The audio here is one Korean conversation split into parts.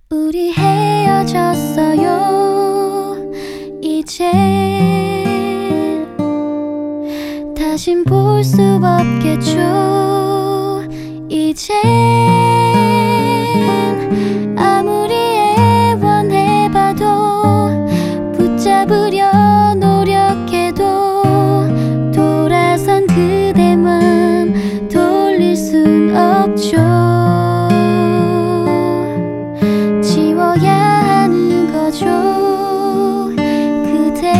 우리 헤어졌어요. 이제 다신 볼 수 없겠죠. 이젠 아무리 애원해봐도 붙잡으려 노력해도 돌아선 그대 맘 돌릴 순 없죠. 지워야 하는 거죠. 그대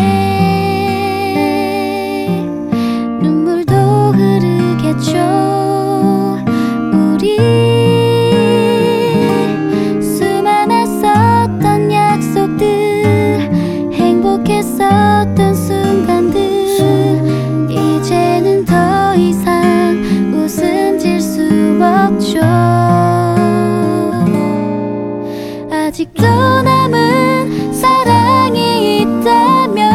눈물도 흐르겠죠. 우리 수많았었던 약속들, 행복했었던 순간들, 이제는 더 이상 웃음 질 수 없죠. 아직도 남은 사랑이 있다면,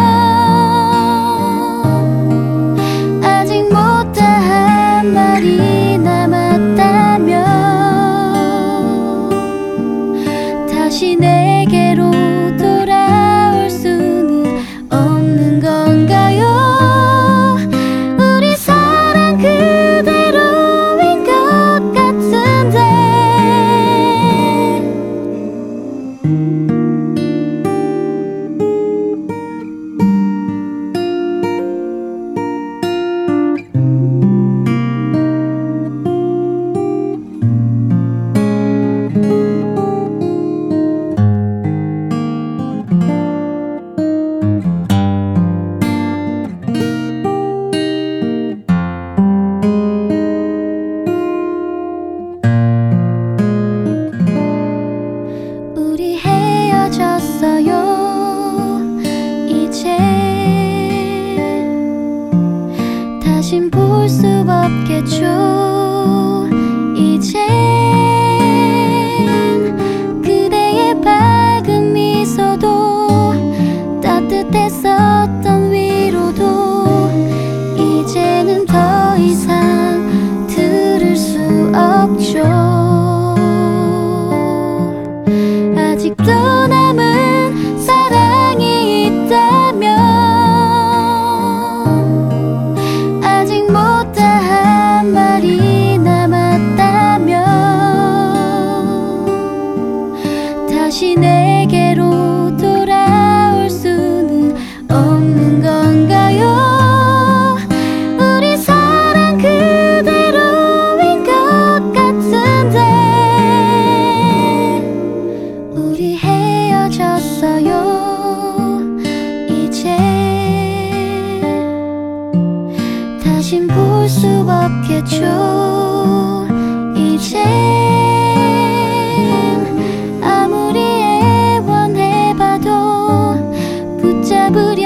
아직 못다한 말이 남았다면, 다시 내게로 돌아올 수는 없는 건가요? 우리 사랑 그대로인 것 같은데. 우리 헤어졌어요. 이제 다신 볼 수 없겠죠. 이젠 그대의 밝은 미소도 따뜻했었던 위로도 이제는 더 이상 들을 수 없죠. 아직도 남은 사랑이 있다면, 아직 못다한 말이 남았다면, 다시 내게로 돌아올 수는 없는 건가요? 우리 사랑 그대로인 것 같은데. 우리 헤어졌어요. 이제 다신 볼 수 없겠죠. 이젠 아무리 애원해봐도 붙잡으려